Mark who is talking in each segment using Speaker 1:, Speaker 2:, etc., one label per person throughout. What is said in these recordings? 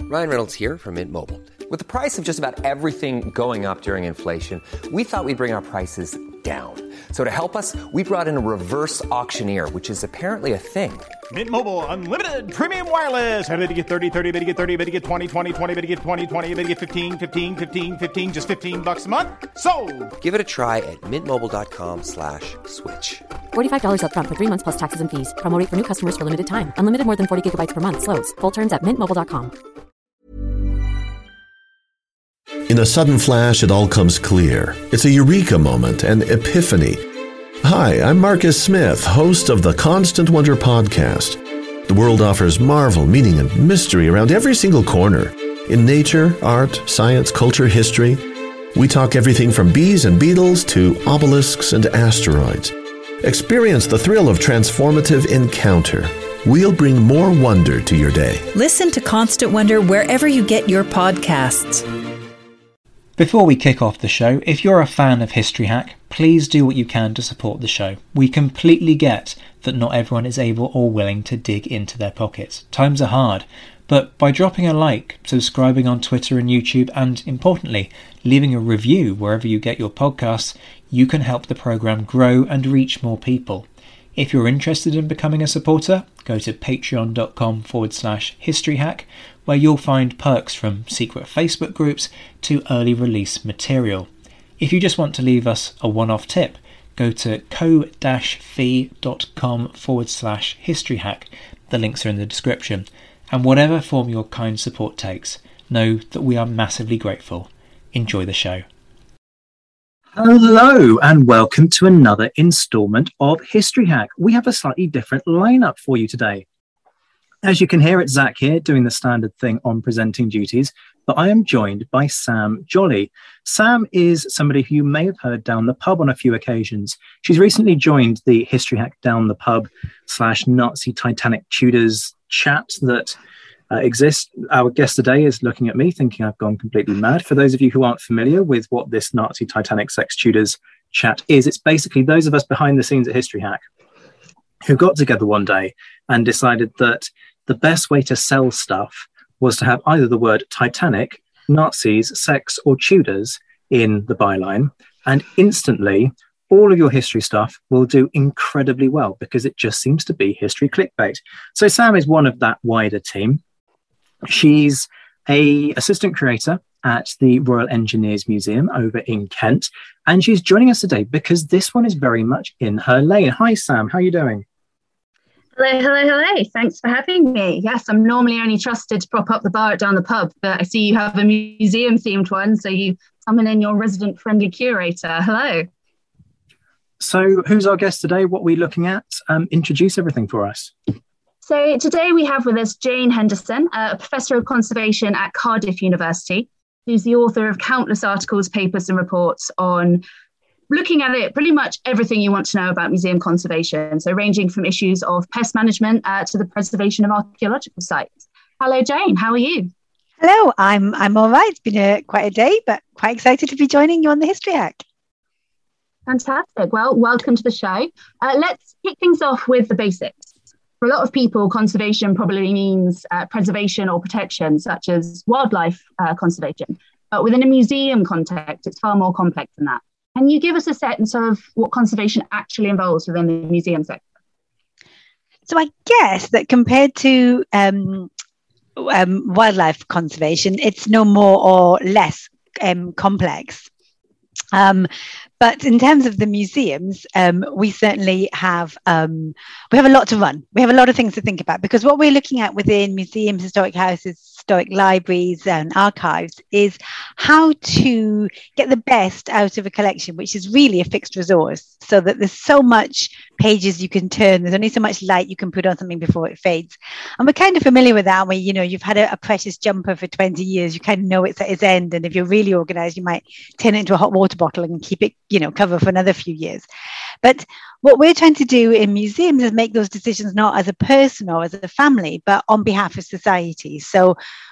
Speaker 1: Ryan Reynolds here from Mint Mobile. With the price of just about everything going up during inflation, we thought we'd bring our prices down. So to help us, we brought in a reverse auctioneer, which is apparently a thing.
Speaker 2: Mint Mobile Unlimited Premium Wireless. How to get 30, 30, bit to get 30, bit to get 20, 20, 20, bit to get 20, 20, bit to get 15, 15, 15, 15, just $15 a month? Sold!
Speaker 1: Give it a try at mintmobile.com/switch.
Speaker 3: $45 up front for 3 months plus taxes and fees. Promo rate for new customers for limited time. Unlimited more than 40 gigabytes per month. Slows full terms at mintmobile.com.
Speaker 4: In a sudden flash, it all comes clear. It's a eureka moment, an epiphany. Hi, I'm Marcus Smith, host of the Constant Wonder podcast. The world offers marvel, meaning, and mystery around every single corner. In nature, art, science, culture, history, we talk everything from bees and beetles to obelisks and asteroids. Experience the thrill of transformative encounter. We'll bring more wonder to your day.
Speaker 5: Listen to Constant Wonder wherever you get your podcasts.
Speaker 6: Before we kick off the show, if you're a fan of History Hack, please do what you can to support the show. We completely get that not everyone is able or willing to dig into their pockets. Times are hard, but by dropping a like, subscribing on Twitter and YouTube, and importantly, leaving a review wherever you get your podcasts, you can help the programme grow and reach more people. If you're interested in becoming a supporter, go to patreon.com/historyhack, where you'll find perks from secret Facebook groups to early release material. If you just want to leave us a one-off tip, go to ko-fi.com/historyhack. The links are in the description. And whatever form your kind support takes, know that we are massively grateful. Enjoy the show.
Speaker 7: Hello and welcome to another instalment of History Hack. We have a slightly different lineup for you today. As you can hear, it's Zach here doing the standard thing on presenting duties, but I am joined by Sam Jolly. Sam is somebody who you may have heard down the pub on a few occasions. She's recently joined the History Hack Down the Pub /Nazi Titanic Tudors chat that exists. Our guest today is looking at me thinking I've gone completely mad. For those of you who aren't familiar with what this Nazi Titanic Sex Tudors chat is, it's basically those of us behind the scenes at History Hack who got together one day and decided that the best way to sell stuff was to have either the word Titanic, Nazis, sex, or Tudors in the byline, and instantly all of your history stuff will do incredibly well because it just seems to be history clickbait. So Sam is one of that wider team. She's an assistant curator at the Royal Engineers Museum over in Kent, and she's joining us today because this one is very much in her lane. Hi, Sam. How are you doing?
Speaker 8: Hello. Thanks for having me. Yes, I'm normally only trusted to prop up the bar down the pub, but I see you have a museum-themed one, so you summon in your resident-friendly curator. Hello.
Speaker 7: So who's our guest today? What are we looking at? Introduce everything for us.
Speaker 8: So today we have with us Jane Henderson, a professor of conservation at Cardiff University, who's the author of countless articles, papers and reports on looking at it, pretty much everything you want to know about museum conservation. So ranging from issues of pest management to the preservation of archaeological sites. Hello, Jane. How are you?
Speaker 9: Hello, I'm all right. It's been quite a day, but quite excited to be joining you on the History Hack.
Speaker 8: Fantastic. Well, welcome to the show. Let's kick things off with the basics. For a lot of people, conservation probably means preservation or protection, such as wildlife conservation. But within a museum context, it's far more complex than that. Can you give us a sense of what conservation actually involves within the museum sector?
Speaker 9: So I guess that compared to wildlife conservation, it's no more or less complex. But in terms of the museums, we certainly have a lot to run. We have a lot of things to think about because what we're looking at within museums, historic houses, historic libraries and archives is how to get the best out of a collection, which is really a fixed resource, so that there's so much pages you can turn. There's only so much light you can put on something before it fades. And we're kind of familiar with that, where, you know, you've had a precious jumper for 20 years, you kind of know it's at its end. And if you're really organized, you might turn it into a hot water bottle and keep it, cover for another few years. But what we're trying to do in museums is make those decisions not as a person or as a family, but on behalf of society. So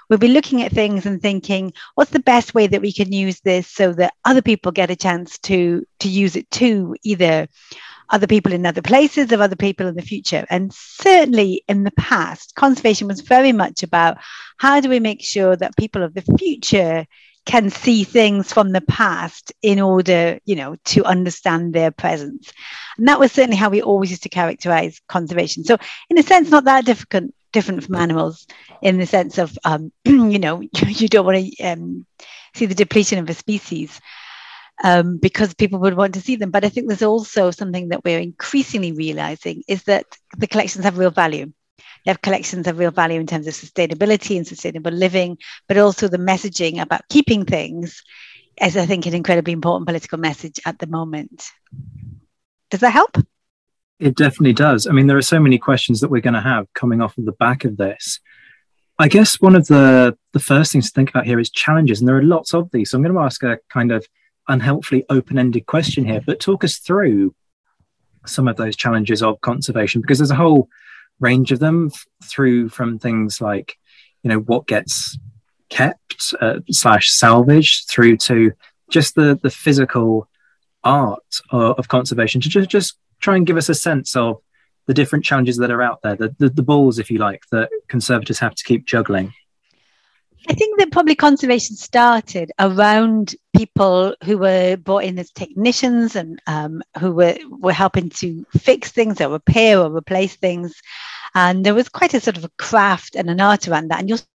Speaker 9: we'll be looking at things and thinking, what's the best way that we can use this so that other people get a chance to use it too, either other people in other places or other people in the future. And certainly in the past, conservation was very much about how do we make sure that people of the future can see things from the past in order, to understand their presence. And that was certainly how we always used to characterize conservation. So in a sense, not that different from animals, in the sense of, you don't want to see the depletion of a species because people would want to see them. But I think there's also something that we're increasingly realizing is that the collections have real value. They have collections of real value in terms of sustainability and sustainable living, but also the messaging about keeping things is, I think, an incredibly important political message at the moment. Does that help?
Speaker 7: It definitely does. I mean, there are so many questions that we're going to have coming off of the back of this. I guess one of the first things to think about here is challenges, and there are lots of these. So I'm going to ask a kind of unhelpfully open-ended question here, but talk us through some of those challenges of conservation, because there's a whole range of them, through from things like, what gets kept / salvaged, through to just the physical art of conservation, to just try and give us a sense of the different challenges that are out there, the balls, if you like, that conservators have to keep juggling.
Speaker 9: I think that probably conservation started around people who were brought in as technicians and who were helping to fix things or repair or replace things. And there was quite a sort of a craft and an art around that. And you'll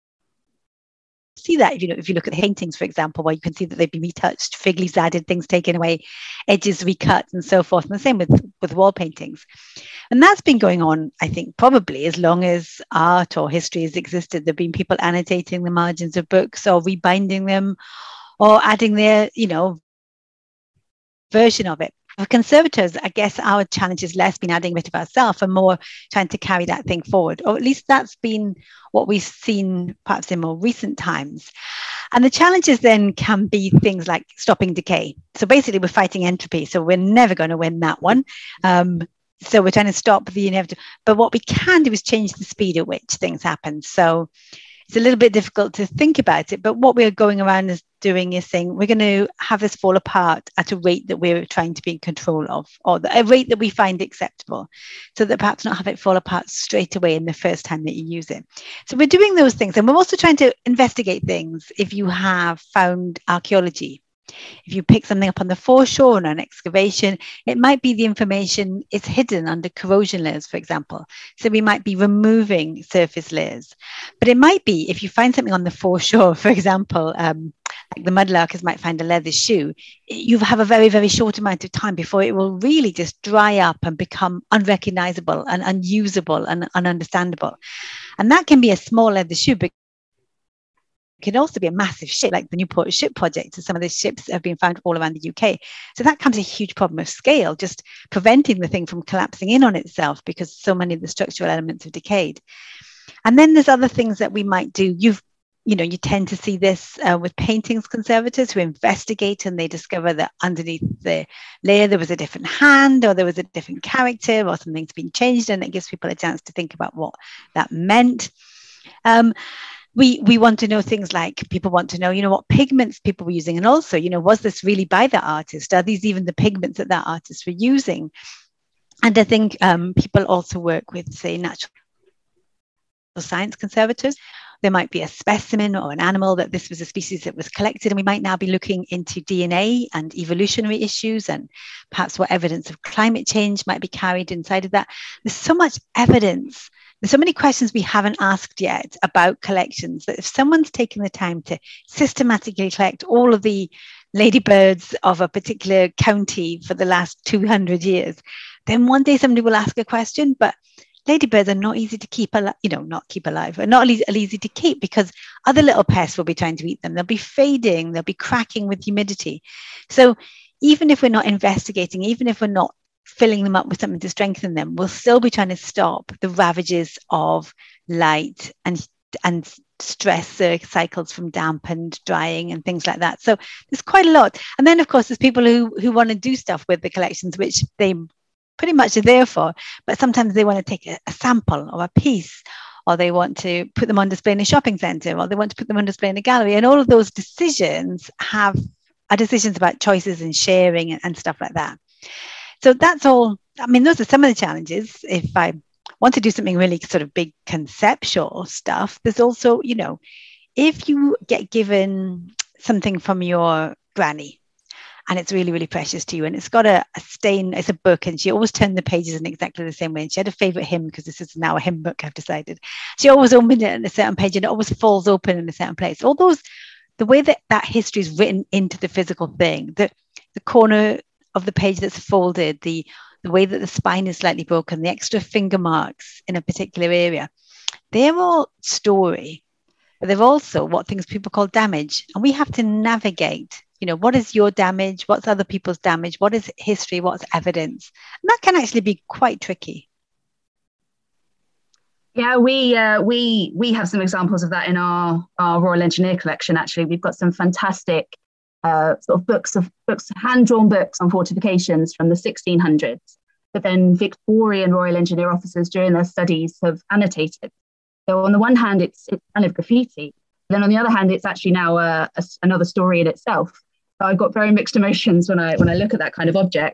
Speaker 9: see that if you look at the paintings, for example, where you can see that they've been retouched, fig leaves added, things taken away, edges recut, and so forth. And the same with wall paintings. And that's been going on, I think, probably as long as art or history has existed. There have been people annotating the margins of books or rebinding them or adding their, version of it. For conservators, I guess our challenge is less been adding a bit of ourselves and more trying to carry that thing forward, or at least that's been what we've seen perhaps in more recent times. And the challenges then can be things like stopping decay. So basically we're fighting entropy, so we're never going to win that one. So we're trying to stop the inevitable, but what we can do is change the speed at which things happen. So it's a little bit difficult to think about it, but what we're going around is doing is saying we're going to have this fall apart at a rate that we're trying to be in control of, or a rate that we find acceptable, so that perhaps not have it fall apart straight away in the first time that you use it. So we're doing those things, and we're also trying to investigate things. If you have found archaeology, if you pick something up on the foreshore on an excavation, it might be the information is hidden under corrosion layers, for example. So we might be removing surface layers. But it might be, if you find something on the foreshore, for example, like the mudlarkers might find a leather shoe, you have a very, very short amount of time before it will really just dry up and become unrecognizable and unusable and ununderstandable. And that can be a small leather shoe, but it can also be a massive ship, like the Newport Ship Project, and some of these ships have been found all around the UK. So that comes a huge problem of scale, just preventing the thing from collapsing in on itself because so many of the structural elements have decayed. And then there's other things that we might do. You tend to see this with paintings conservators who investigate and they discover that underneath the layer there was a different hand, or there was a different character, or something's been changed, and it gives people a chance to think about what that meant. We want to know things like, people want to know, what pigments people were using. And also, was this really by that artist? Are these even the pigments that artist were using? And I think people also work with, say, natural science conservators. There might be a specimen or an animal that this was a species that was collected, and we might now be looking into DNA and evolutionary issues, and perhaps what evidence of climate change might be carried inside of that. There's so much evidence. There's so many questions we haven't asked yet about collections, that if someone's taken the time to systematically collect all of the ladybirds of a particular county for the last 200 years, then one day somebody will ask a question. But ladybirds are not easy to keep alive, not keep alive, or not easy to keep, because other little pests will be trying to eat them. They'll be fading, they'll be cracking with humidity. So even if we're not investigating, even if we're not filling them up with something to strengthen them, we'll still be trying to stop the ravages of light and stress cycles from damp and drying and things like that. So there's quite a lot. And then, of course, there's people who want to do stuff with the collections, which they pretty much are there for, but sometimes they want to take a sample or a piece or they want to put them on display in a shopping centre, or they want to put them on display in a gallery. And all of those decisions are decisions about choices and sharing and stuff like that. So that's all. I mean, those are some of the challenges. If I want to do something really sort of big conceptual stuff, there's also, you know, if you get given something from your granny and it's really, really precious to you, and it's got a stain, it's a book, and she always turned the pages in exactly the same way. And she had a favorite hymn, because this is now a hymn book, I've decided. She always opened it in a certain page and it always falls open in a certain place. All those, the way that history is written into the physical thing, the corner of the page that's folded, the way that the spine is slightly broken, the extra finger marks in a particular area, they're all story, but they're also what things people call damage. And we have to navigate, you know, what is your damage? What's other people's damage? What is history? What's evidence? And that can actually be quite tricky.
Speaker 8: Yeah, we have some examples of that in our Royal Engineer collection. Actually, we've got some fantastic sort of books, hand-drawn books on fortifications from the 1600s, but then Victorian Royal Engineer officers during their studies have annotated. So on the one hand, it's kind of graffiti. Then on the other hand, it's actually now another story in itself. So I've got very mixed emotions when I look at that kind of object.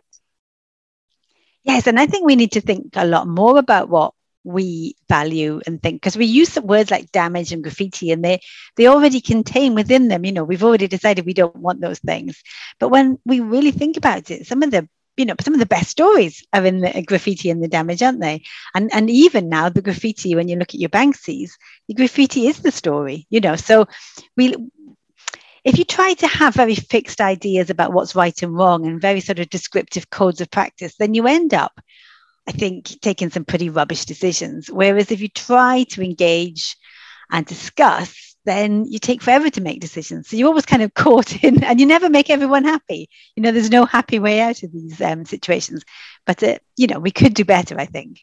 Speaker 9: Yes, and I think we need to think a lot more about what we value and think, because we use words like damage and graffiti, and they already contain within them, you know, we've already decided we don't want those things. But when we really think about it, some of the best stories are in the graffiti and the damage, aren't they? And even now, the graffiti, when you look at your Banksys, the graffiti is the story, you know. So if you try to have very fixed ideas about what's right and wrong and very sort of descriptive codes of practice, then you end up, I think, taking some pretty rubbish decisions. Whereas if you try to engage and discuss, then you take forever to make decisions. So you're always kind of caught in, and you never make everyone happy. You know, there's no happy way out of these situations. But, you know, we could do better, I think.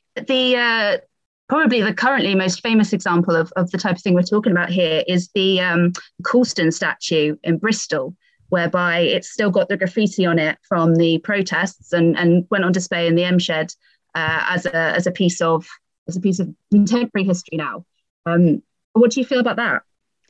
Speaker 8: Probably the currently most famous example of the type of thing we're talking about here is the Colston statue in Bristol, whereby it's still got the graffiti on it from the protests and went on display in the M Shed as a piece of contemporary history now. What do you feel about that?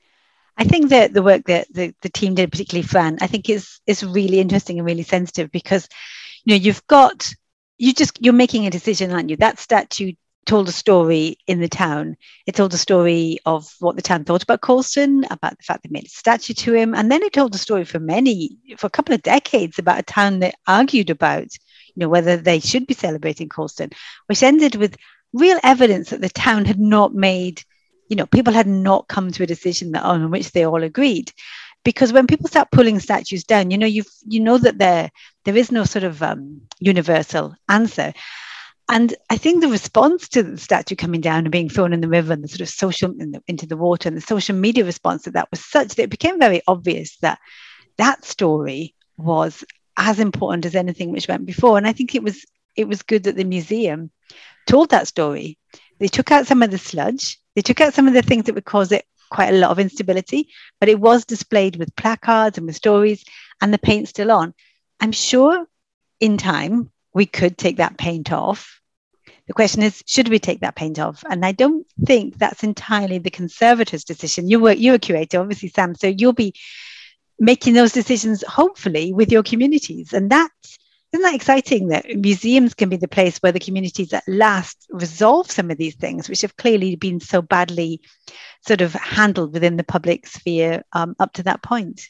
Speaker 9: I think that the work that the team did, particularly Fran, I think is really interesting and really sensitive, because, you know, you're making a decision, aren't you? That statue told a story in the town. It told a story of what the town thought about Colston, about the fact they made a statue to him, and then it told a story for a couple of decades about a town that argued about, you know, whether they should be celebrating Colston, which ended with real evidence that the town had not made, you know, people had not come to a decision on which they all agreed. Because when people start pulling statues down, you know that there is no sort of universal answer. And I think the response to the statue coming down and being thrown in the river, and the sort of social into the water, and the social media response to that was such that it became very obvious that that story was as important as anything which went before. And I think it was good that the museum told that story. They took out some of the sludge. They took out some of the things that would cause it quite a lot of instability, but it was displayed with placards and with stories, and the paint's still on. I'm sure in time we could take that paint off. The question is, should we take that paint off? And I don't think that's entirely the conservator's decision. You're a curator, obviously, Sam, so you'll be making those decisions, hopefully, with your communities. And isn't that exciting, that museums can be the place where the communities at last resolve some of these things, which have clearly been so badly sort of handled within the public sphere up to that point?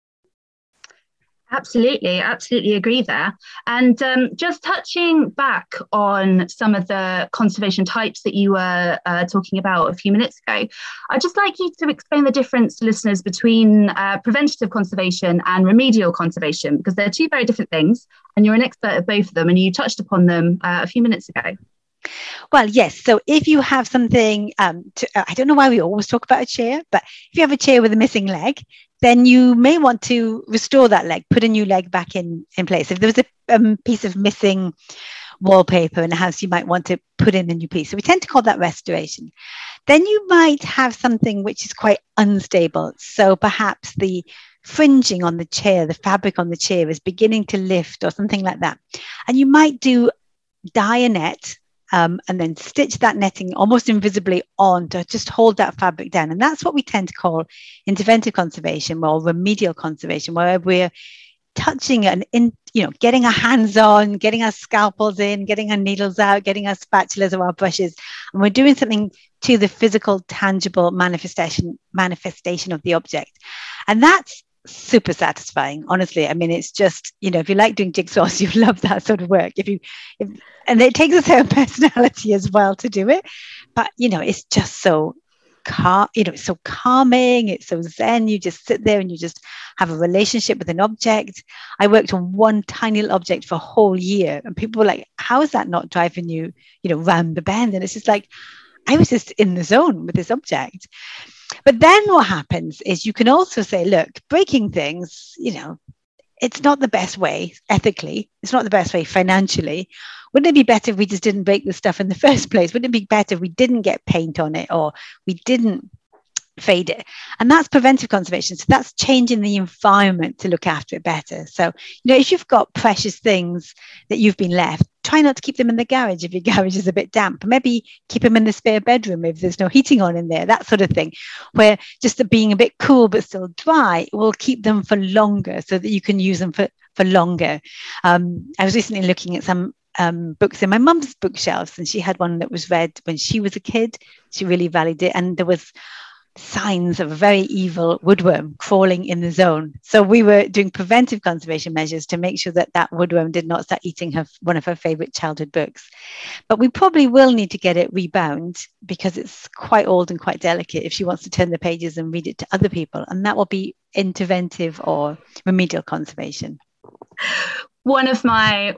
Speaker 8: Absolutely agree there. And just touching back on some of the conservation types that you were talking about a few minutes ago, I'd just like you to explain the difference to listeners between preventative conservation and remedial conservation, because they're two very different things, and you're an expert at both of them, and you touched upon them a few minutes ago.
Speaker 9: Well, yes. So if you have something, I don't know why we always talk about a chair, but if you have a chair with a missing leg, then you may want to restore that leg, put a new leg back in place. If there was a piece of missing wallpaper in a house, you might want to put in a new piece. So we tend to call that restoration. Then you might have something which is quite unstable. So perhaps the fringing on the chair, the fabric on the chair is beginning to lift or something like that. And you might do dye a net and then stitch that netting almost invisibly on to just hold that fabric down. And that's what we tend to call interventive conservation or remedial conservation, where we're touching and getting our hands on, getting our scalpels in, getting our needles out, getting our spatulas or our brushes, and we're doing something to the physical, tangible manifestation of the object. And that's super satisfying, honestly. I mean, it's just, if you like doing jigsaws, you love that sort of work. And it takes a certain personality as well to do it, but it's just so it's so calming, it's so zen. You just sit there and you just have a relationship with an object. I worked on one tiny little object for a whole year, and people were like, how is that not driving you round the bend? And it's just like, I was just in the zone with this object. But then what happens is you can also say, look, breaking things, it's not the best way ethically. It's not the best way financially. Wouldn't it be better if we just didn't break the stuff in the first place? Wouldn't it be better if we didn't get paint on it or we didn't fade it? And that's preventive conservation. So that's changing the environment to look after it better. So, if you've got precious things that you've been left, try not to keep them in the garage if your garage is a bit damp. Maybe keep them in the spare bedroom if there's no heating on in there, that sort of thing, where just the being a bit cool but still dry will keep them for longer so that you can use them for longer. I was recently looking at some books in my mum's bookshelves, and she had one that was read when she was a kid. She really valued it, and there was signs of a very evil woodworm crawling in the zone. So we were doing preventive conservation measures to make sure that woodworm did not start eating one of her favorite childhood books. But we probably will need to get it rebound because it's quite old and quite delicate if she wants to turn the pages and read it to other people. And that will be interventive or remedial conservation.
Speaker 8: One of my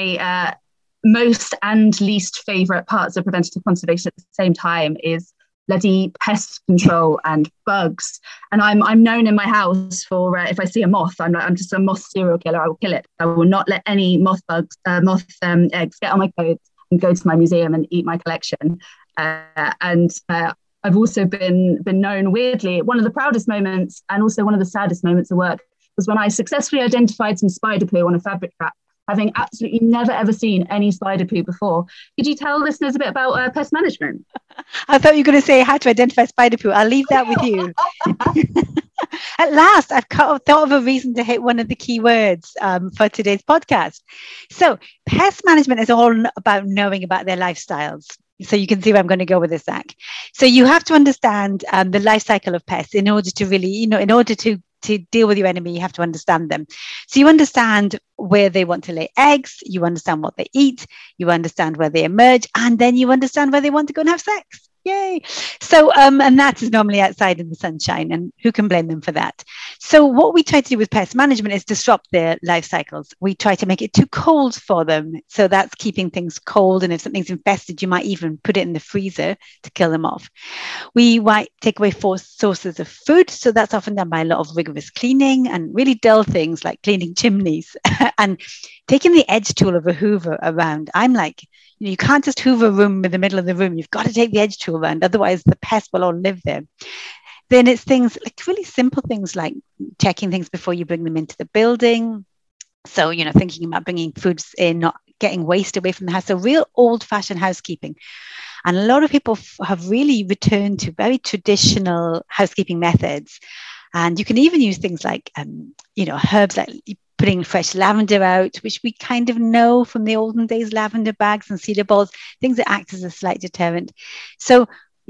Speaker 8: most and least favorite parts of preventative conservation at the same time is bloody pest control and bugs. And I'm known in my house for if I see a moth, I'm just a moth serial killer. I will kill it. I will not let any moth eggs get on my clothes and go to my museum and eat my collection. And I've also been known, weirdly, one of the proudest moments and also one of the saddest moments of work was when I successfully identified some spider poo on a fabric wrap, having absolutely never ever seen any spider poo before. Could you tell listeners a bit about pest management?
Speaker 9: I thought you were going to say how to identify spider poo. I'll leave that with you. At last, I've thought of a reason to hit one of the key words for today's podcast. So pest management is all about knowing about their lifestyles. So you can see where I'm going to go with this, Zach. So you have to understand the life cycle of pests in order to really, in order to deal with your enemy, you have to understand them. So you understand where they want to lay eggs, you understand what they eat, you understand where they emerge, and then you understand where they want to go and have sex. Yay. So, and that is normally outside in the sunshine, and who can blame them for that? So what we try to do with pest management is disrupt their life cycles. We try to make it too cold for them. So that's keeping things cold. And if something's infested, you might even put it in the freezer to kill them off. We might take away sources of food. So that's often done by a lot of rigorous cleaning and really dull things like cleaning chimneys and taking the edge tool of a Hoover around. I'm like, you can't just hoover a room in the middle of the room. You've got to take the edge tool around. Otherwise, the pests will all live there. Then it's things like really simple things like checking things before you bring them into the building. So, thinking about bringing foods in, not getting waste away from the house. So real old-fashioned housekeeping. And a lot of people have really returned to very traditional housekeeping methods. And you can even use things like, herbs like putting fresh lavender out, which we kind of know from the olden days, lavender bags and cedar balls, things that act as a slight deterrent. So,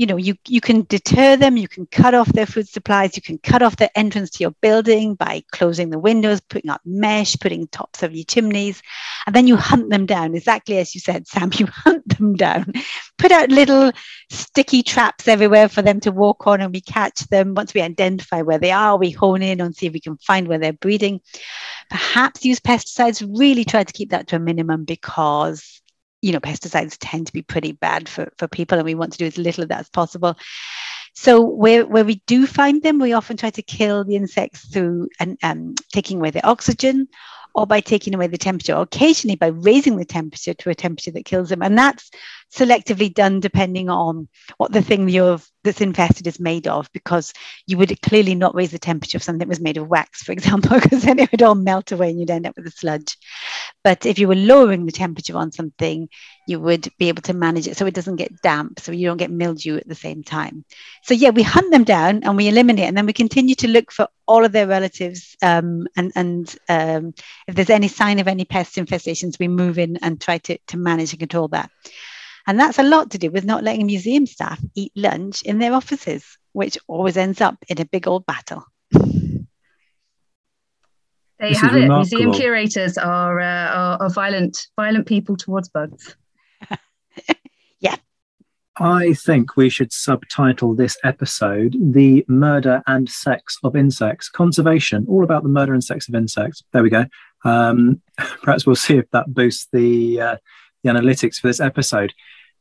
Speaker 9: you can deter them, you can cut off their food supplies, you can cut off their entrance to your building by closing the windows, putting up mesh, putting tops of your chimneys, and then you hunt them down, exactly as you said, Sam, you hunt them down. Put out little sticky traps everywhere for them to walk on, and we catch them. Once we identify where they are, we hone in and see if we can find where they're breeding. Perhaps use pesticides, really try to keep that to a minimum because pesticides tend to be pretty bad for people, and we want to do as little of that as possible. So where we do find them, we often try to kill the insects through taking away their oxygen or by taking away the temperature, or occasionally by raising the temperature to a temperature that kills them. And that's selectively done depending on what the thing that's infested is made of, because you would clearly not raise the temperature of something that was made of wax, for example, because then it would all melt away and you'd end up with a sludge. But if you were lowering the temperature on something, you would be able to manage it so it doesn't get damp, so you don't get mildew at the same time. So yeah, we hunt them down and we eliminate, and then we continue to look for all of their relatives, and if there's any sign of any pest infestations, we move in and try to manage and control that. And that's a lot to do with not letting museum staff eat lunch in their offices, which always ends up in a big old battle.
Speaker 8: There you have it. Museum curators are violent people towards bugs.
Speaker 9: Yeah.
Speaker 7: I think we should subtitle this episode "The Murder and Sex of Insects: Conservation." All about the murder and sex of insects. There we go. Perhaps we'll see if that boosts the analytics for this episode.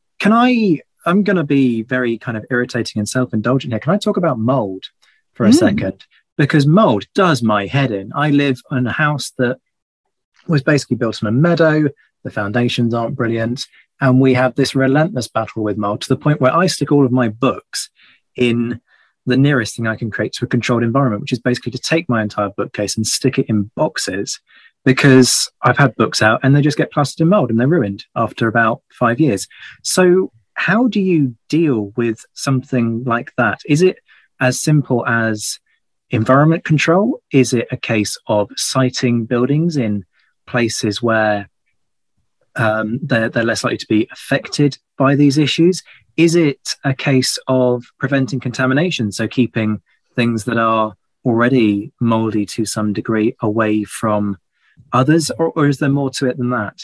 Speaker 7: I'm going to be very kind of irritating and self-indulgent here. Can I talk about mold for a second? Because mold does my head in. I live in a house that was basically built on a meadow. The foundations aren't brilliant. And we have this relentless battle with mold, to the point where I stick all of my books in the nearest thing I can create to a controlled environment, which is basically to take my entire bookcase and stick it in boxes, because I've had books out and they just get plastered in mold and they're ruined after about 5 years. So how do you deal with something like that? Is it as simple as environment control? Is it a case of siting buildings in places where they're less likely to be affected by these issues? Is it a case of preventing contamination, so keeping things that are already moldy to some degree away from others, or is there more to it than that?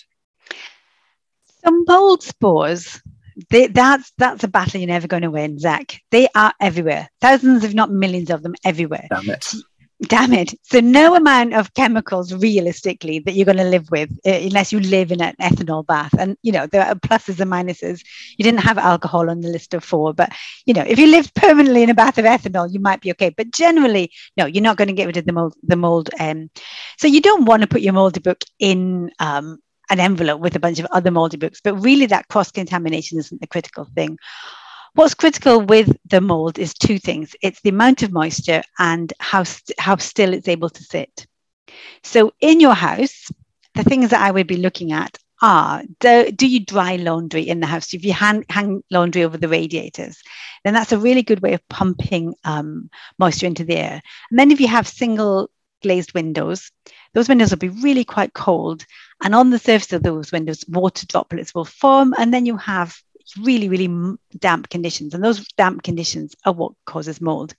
Speaker 9: Some mold spores, that's a battle you're never going to win, Zach. They are everywhere. Thousands, if not millions of them everywhere. Damn it. So no amount of chemicals realistically that you're going to live with, unless you live in an ethanol bath. And, there are pluses and minuses. You didn't have alcohol on the list of 4, but, if you lived permanently in a bath of ethanol, you might be okay. But generally, no, you're not going to get rid of the mold. So you don't want to put your moldy book in an envelope with a bunch of other moldy books, but really that cross-contamination isn't the critical thing. What's critical with the mold is 2 things. It's the amount of moisture and how still it's able to sit. So in your house, the things that I would be looking at are, do you dry laundry in the house? If you hang laundry over the radiators, then that's a really good way of pumping moisture into the air. And then if you have single glazed windows, those windows will be really quite cold. And on the surface of those windows, water droplets will form, and then you have really, really damp conditions. And those damp conditions are what causes mold.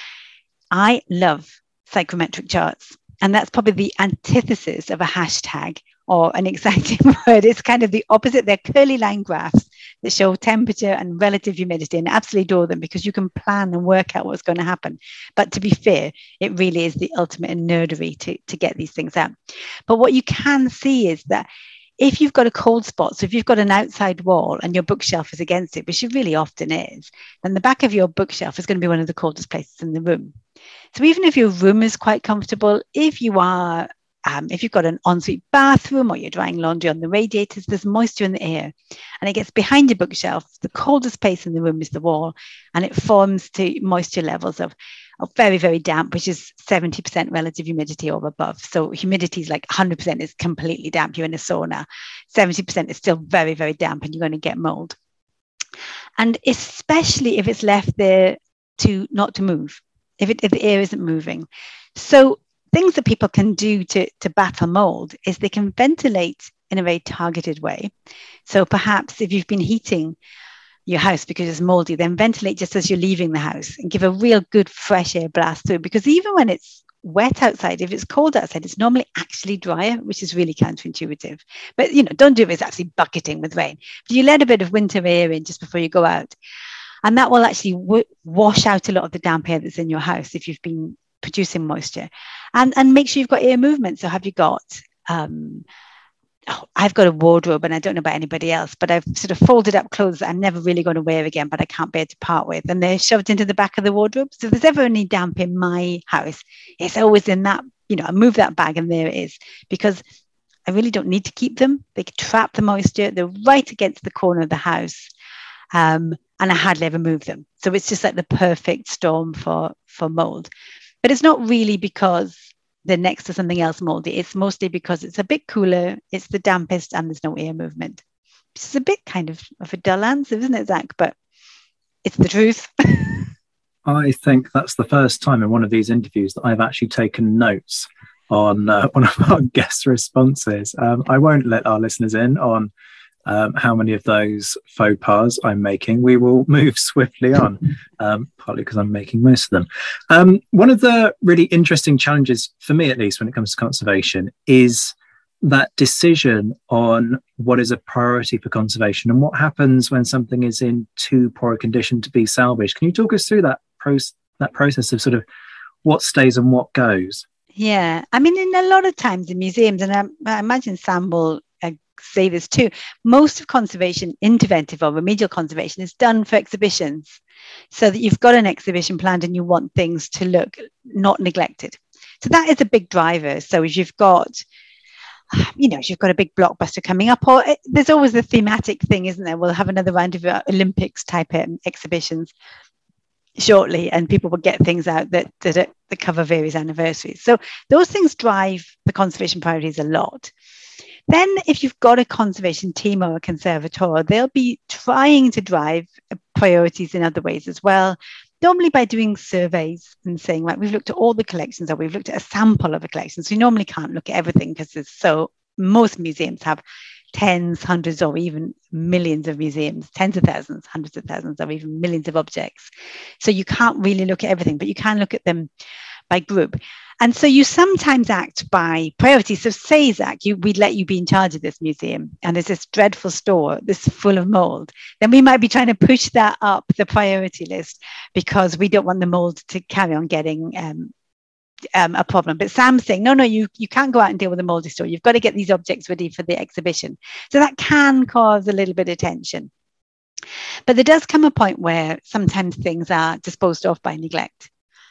Speaker 9: I love psychrometric charts. And that's probably the antithesis of a hashtag or an exciting word. It's kind of the opposite. They're curly line graphs that show temperature and relative humidity, and I absolutely adore them because you can plan and work out what's going to happen. But to be fair, it really is the ultimate in nerdery to get these things out. But what you can see is that if you've got a cold spot, so if you've got an outside wall and your bookshelf is against it, which it really often is, then the back of your bookshelf is going to be one of the coldest places in the room. So even if your room is quite comfortable, if you've got an ensuite bathroom or you're drying laundry on the radiators, there's moisture in the air and it gets behind your bookshelf. The coldest place in the room is the wall, and it forms to moisture levels of very, very damp, which is 70% relative humidity or above. So humidity is like 100% is completely damp. You're in a sauna. 70% is still very, very damp and you're going to get mold. And especially if it's left there not to move, if the air isn't moving. So things that people can do to battle mold is they can ventilate in a very targeted way. So perhaps if you've been heating your house because it's moldy, then ventilate just as you're leaving the house and give a real good fresh air blast through, because even when it's wet outside, if it's cold outside, it's normally actually drier, which is really counterintuitive. But don't do it if it's actually bucketing with rain. But you let a bit of winter air in just before you go out, and that will actually wash out a lot of the damp air that's in your house if you've been producing moisture. And make sure you've got air movement. So have you got I've got a wardrobe, and I don't know about anybody else, but I've sort of folded up clothes that I'm never really going to wear again, but I can't bear to part with. And they're shoved into the back of the wardrobe. So if there's ever any damp in my house, it's always in that, I move that bag and there it is. Because I really don't need to keep them. They trap the moisture. They're right against the corner of the house. And I hardly ever move them. So it's just like the perfect storm for mold. But it's not really because they're next to something else moldy. It's mostly because it's a bit cooler, it's the dampest, and there's no air movement. Which is a bit kind of a dull answer, isn't it, Zach? But it's the truth.
Speaker 7: I think that's the first time in one of these interviews that I've actually taken notes on one of our guest responses. I won't let our listeners in on how many of those faux pas I'm making. We will move swiftly on, partly because I'm making most of them. One of the really interesting challenges, for me at least, when it comes to conservation, is that decision on what is a priority for conservation and what happens when something is in too poor a condition to be salvaged. Can you talk us through that process of sort of what stays and what goes?
Speaker 9: Yeah, I mean, in a lot of times in museums, and I imagine Sam will say this too, most of conservation, interventive or remedial conservation, is done for exhibitions, so that you've got an exhibition planned and you want things to look not neglected. So that is a big driver. So if you've got, if you've got a big blockbuster coming up, or there's always the thematic thing, isn't there? We'll have another round of Olympics type exhibitions shortly, and people will get things out that cover various anniversaries. So those things drive the conservation priorities a lot. Then if you've got a conservation team or a conservator, they'll be trying to drive priorities in other ways as well, normally by doing surveys and saying, right, we've looked at all the collections, or we've looked at a sample of a collection. So you normally can't look at everything because most museums have tens, hundreds, or even millions of museums, tens of thousands, hundreds of thousands, or even millions of objects. So you can't really look at everything, but you can look at them by group. And so you sometimes act by priority. So say, Zach, we'd let you be in charge of this museum, and there's this dreadful store that's full of mold. Then we might be trying to push that up the priority list because we don't want the mold to carry on getting a problem. But Sam's saying, no, you can't go out and deal with the moldy store. You've got to get these objects ready for the exhibition. So that can cause a little bit of tension. But there does come a point where sometimes things are disposed of by neglect.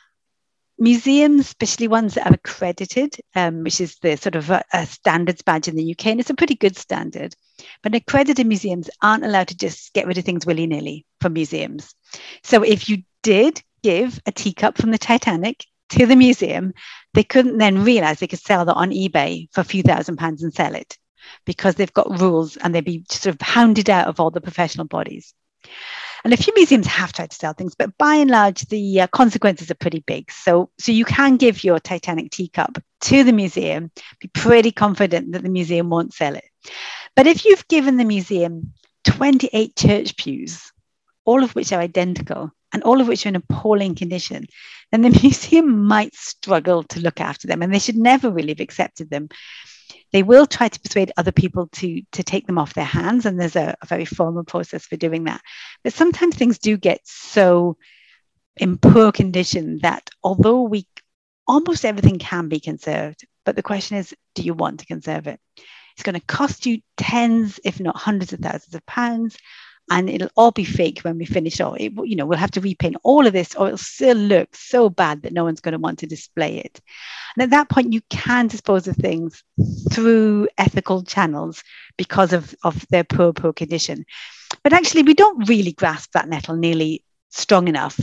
Speaker 9: Museums, especially ones that are accredited, which is the sort of a standards badge in the UK, and it's a pretty good standard, but accredited museums aren't allowed to just get rid of things willy-nilly from museums. So if you did give a teacup from the Titanic to the museum, they couldn't then realise they could sell that on eBay for a few £1,000s and sell it, because they've got rules and they'd be sort of hounded out of all the professional bodies. And a few museums have tried to sell things, but by and large, the consequences are pretty big. So you can give your Titanic teacup to the museum, be pretty confident that the museum won't sell it. But if you've given the museum 28 church pews, all of which are identical and all of which are in appalling condition, then the museum might struggle to look after them, and they should never really have accepted them. They will try to persuade other people to take them off their hands, and there's a very formal process for doing that. But sometimes things do get so in poor condition that although almost everything can be conserved, but the question is, do you want to conserve it? It's going to cost you tens, if not hundreds of thousands of pounds, and it'll all be fake when we finish all. We'll have to repaint all of this, or it'll still look so bad that no one's going to want to display it. And at that point, you can dispose of things through ethical channels because of their poor condition. But actually, we don't really grasp that nettle nearly strong enough.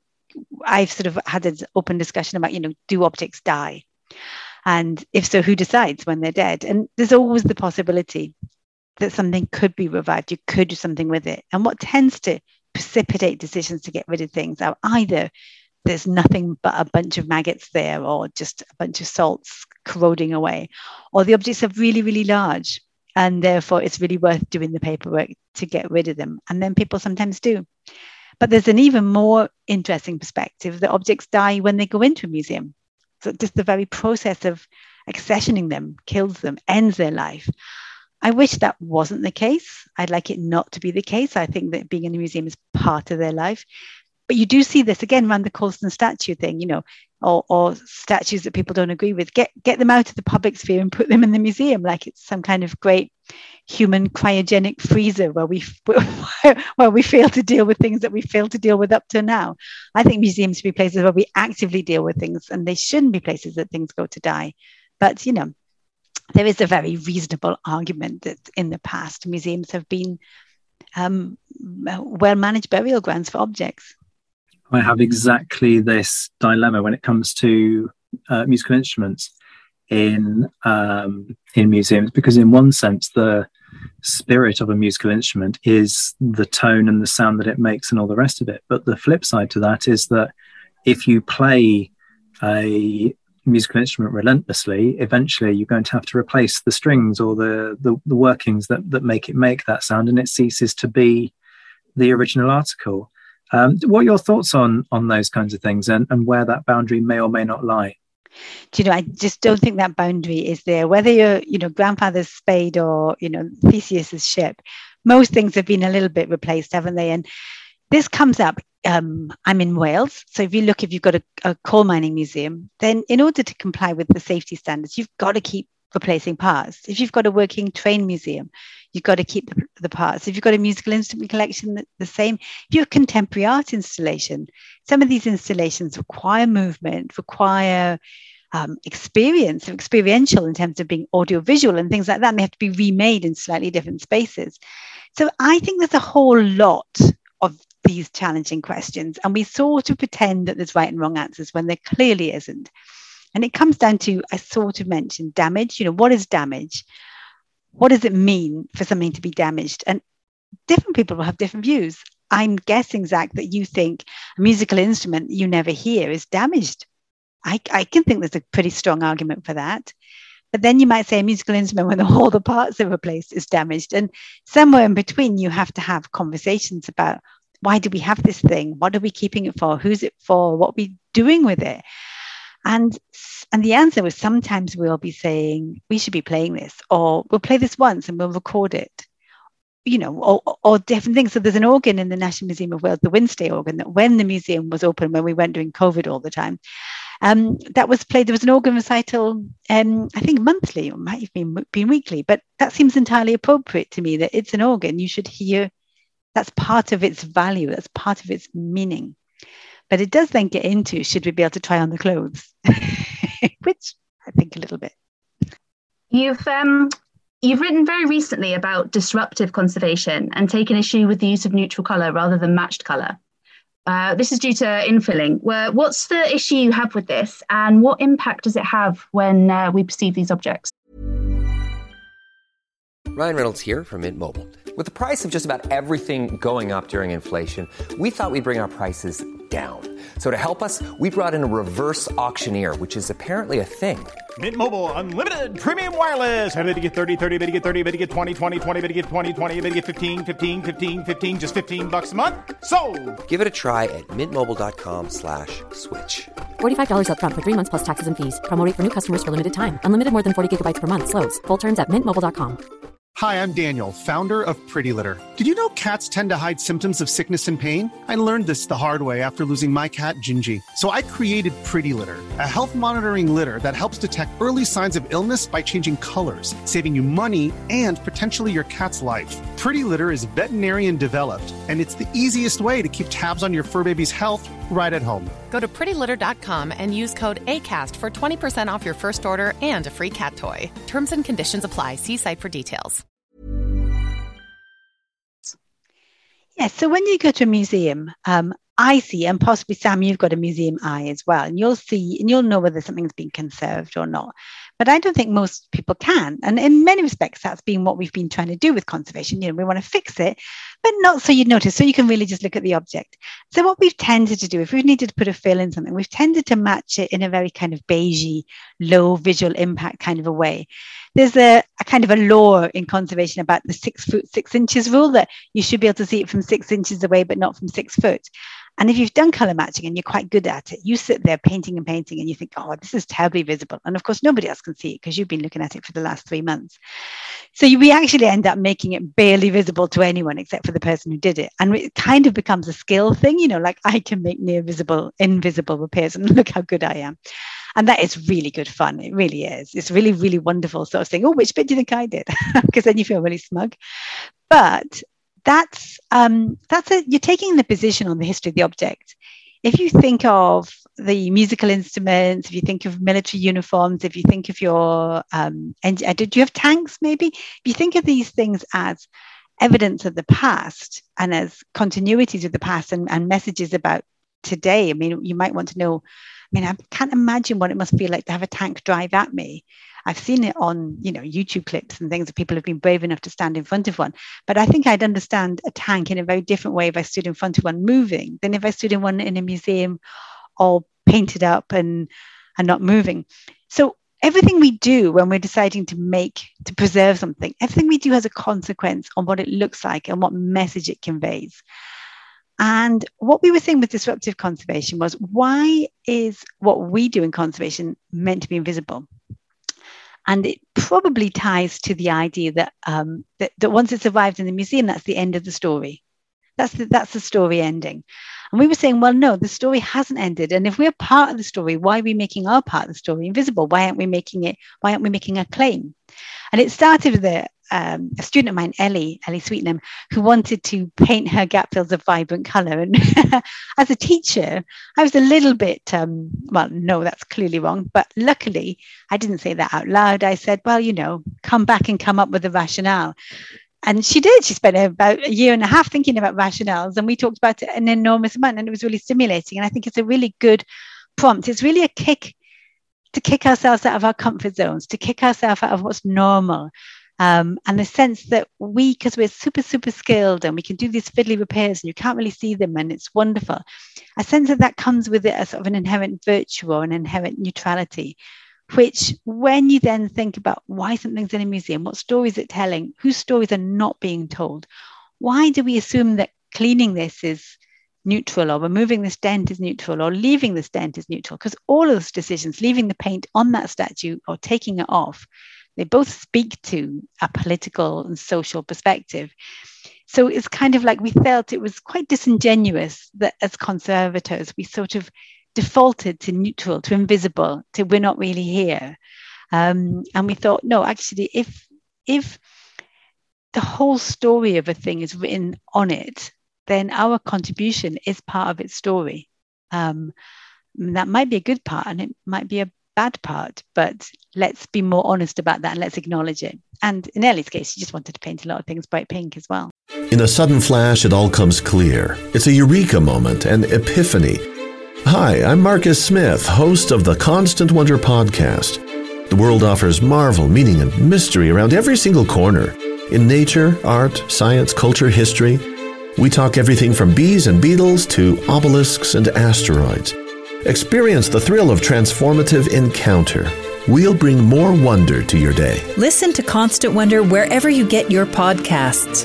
Speaker 9: I've sort of had an open discussion about, do objects die? And if so, who decides when they're dead? And there's always the possibility that something could be revived. You could do something with it. And what tends to precipitate decisions to get rid of things are either there's nothing but a bunch of maggots there, or just a bunch of salts corroding away, or the objects are really, really large, and therefore it's really worth doing the paperwork to get rid of them. And then people sometimes do. But there's an even more interesting perspective that objects die when they go into a museum. So just the very process of accessioning them kills them, ends their life. I wish that wasn't the case. I'd like it not to be the case. I think that being in a museum is part of their life. But you do see this again around the Colston statue thing, or statues that people don't agree with. Get them out of the public sphere and put them in the museum like it's some kind of great human cryogenic freezer where we fail to deal with things that we failed to deal with up to now. I think museums should be places where we actively deal with things, and they shouldn't be places that things go to die. But, there is a very reasonable argument that in the past, museums have been well-managed burial grounds for objects.
Speaker 7: I have exactly this dilemma when it comes to musical instruments in museums, because in one sense, the spirit of a musical instrument is the tone and the sound that it makes and all the rest of it. But the flip side to that is that if you play a musical instrument relentlessly, eventually you're going to have to replace the strings or the workings that make it make that sound, and it ceases to be the original article. What are your thoughts on those kinds of things and where that boundary may or may not lie?
Speaker 9: Do you know, I just don't think that boundary is there. Whether you're, grandfather's spade or, Theseus's ship, most things have been a little bit replaced, haven't they? And this comes up. I'm in Wales. So if you've got a coal mining museum, then in order to comply with the safety standards, you've got to keep replacing parts. If you've got a working train museum, you've got to keep the parts. If you've got a musical instrument collection, the same. If you're a contemporary art installation, some of these installations require movement, require experiential in terms of being audiovisual and things like that. And they have to be remade in slightly different spaces. So I think there's a whole lot of these challenging questions, and we sort of pretend that there's right and wrong answers when there clearly isn't. And it comes down to, I sort of mentioned damage. What is damage? What does it mean for something to be damaged? And different people will have different views. I'm guessing, Zach, that you think a musical instrument you never hear is damaged. I can think there's a pretty strong argument for that. But then you might say a musical instrument when all the parts are replaced is damaged. And somewhere in between, you have to have conversations about, why do we have this thing? What are we keeping it for? Who's it for? What are we doing with it? And the answer was, sometimes we'll be saying, we should be playing this, or we'll play this once and we'll record it, or different things. So there's an organ in the National Museum of Wales, the Winstay organ, that when the museum was open, when we went during COVID all the time, that was played. There was an organ recital, I think monthly, or might have been weekly, but that seems entirely appropriate to me, that it's an organ. You should hear, that's part of its value, that's part of its meaning. But it does then get into, should we be able to try on the clothes? Which I think a little bit.
Speaker 8: You've written very recently about disruptive conservation and taken issue with the use of neutral colour rather than matched colour. This is due to infilling. What's the issue you have with this, and what impact does it have when we perceive these objects?
Speaker 1: Ryan Reynolds here from Mint Mobile. With the price of just about everything going up during inflation, we thought we'd bring our prices down. So to help us, we brought in a reverse auctioneer, which is apparently a thing.
Speaker 2: Mint Mobile Unlimited Premium Wireless. How to get 30, 30, bit to get 30, bit to get 20, 20, 20, bit to get 20, 20, bit to get 15, 15, 15, 15, just $15 a month? Sold!
Speaker 1: Give it a try at mintmobile.com/switch.
Speaker 3: $45 up front for 3 months plus taxes and fees. Promo rate for new customers for limited time. Unlimited more than 40 gigabytes per month. Slows full terms at mintmobile.com.
Speaker 10: Hi, I'm Daniel, founder of Pretty Litter. Did you know cats tend to hide symptoms of sickness and pain? I learned this the hard way after losing my cat, Gingy. So I created Pretty Litter, a health monitoring litter that helps detect early signs of illness by changing colors, saving you money and potentially your cat's life. Pretty Litter is veterinarian developed, and it's the easiest way to keep tabs on your fur baby's health right at home.
Speaker 11: Go to prettylitter.com and use code ACAST for 20% off your first order and a free cat toy. Terms and conditions apply. See site for details.
Speaker 9: Yes, so when you go to a museum, I see, and possibly Sam, you've got a museum eye as well, and you'll see, and you'll know whether something's been conserved or not. But I don't think most people can. And in many respects, that's been what we've been trying to do with conservation. We want to fix it, but not so you'd notice, so you can really just look at the object. So what we've tended to do, if we've needed to put a fill in something, we've tended to match it in a very kind of beigey, low visual impact kind of a way. There's a kind of a law in conservation about the 6 foot 6 inches rule, that you should be able to see it from 6 inches away, but not from 6 foot. And if you've done color matching and you're quite good at it, you sit there painting and painting and you think, oh, this is terribly visible. And of course, nobody else can see it because you've been looking at it for the last 3 months. So we actually end up making it barely visible to anyone except for the person who did it. And it kind of becomes a skill thing, like I can make near visible, invisible repairs and look how good I am. And that is really good fun. It really is. It's really, really wonderful sort of thing. Oh, which bit do you think I did? Because then you feel really smug. But you're taking the position on the history of the object. If you think of the musical instruments, if you think of military uniforms, if you think of your, do you have tanks maybe? If you think of these things as evidence of the past and as continuities of the past and messages about today, I mean, you might want to know, I can't imagine what it must feel like to have a tank drive at me. I've seen it on, YouTube clips and things that people have been brave enough to stand in front of one. But I think I'd understand a tank in a very different way if I stood in front of one moving than if I stood in one in a museum all painted up and not moving. So everything we do when we're deciding to preserve something, everything we do has a consequence on what it looks like and what message it conveys. And what we were saying with disruptive conservation was, why is what we do in conservation meant to be invisible? And it probably ties to the idea that that once it's arrived in the museum, that's the end of the story. That's the story ending. And we were saying, well, no, the story hasn't ended. And if we're part of the story, why are we making our part of the story invisible? Why aren't we making a claim? And it started with a student of mine, Ellie Sweetenham, who wanted to paint her gap fills of vibrant colour. And as a teacher, I was a little bit, no, that's clearly wrong. But luckily, I didn't say that out loud. I said, well, come back and come up with a rationale. And she did. She spent about a year and a half thinking about rationales, and we talked about it an enormous amount, and it was really stimulating. And I think it's a really good prompt. It's really a kick to kick ourselves out of our comfort zones, to kick ourselves out of what's normal. And the sense that because we're super, super skilled and we can do these fiddly repairs and you can't really see them and it's wonderful, a sense that comes with it a sort of an inherent virtue or an inherent neutrality, which when you then think about why something's in a museum, what stories it's telling, whose stories are not being told, why do we assume that cleaning this is neutral or removing this dent is neutral or leaving this dent is neutral? Because all of those decisions, leaving the paint on that statue or taking it off, they both speak to a political and social perspective. So it's kind of like we felt it was quite disingenuous that as conservators, we sort of defaulted to neutral, to invisible, to we're not really here. And we thought, no, actually, if the whole story of a thing is written on it, then our contribution is part of its story. That might be a good part and it might be a bad part, but let's be more honest about that and let's acknowledge it. And in Ellie's case, she just wanted to paint a lot of things bright pink as well.
Speaker 4: In a sudden flash, it all comes clear. It's a eureka moment, an epiphany. Hi, I'm Marcus Smith, host of the Constant Wonder podcast. The world offers marvel, meaning, and mystery around every single corner. In nature, art, science, culture, history, we talk everything from bees and beetles to obelisks and asteroids. Experience the thrill of transformative encounter. We'll bring more wonder to your day.
Speaker 5: Listen to Constant Wonder wherever you get your podcasts.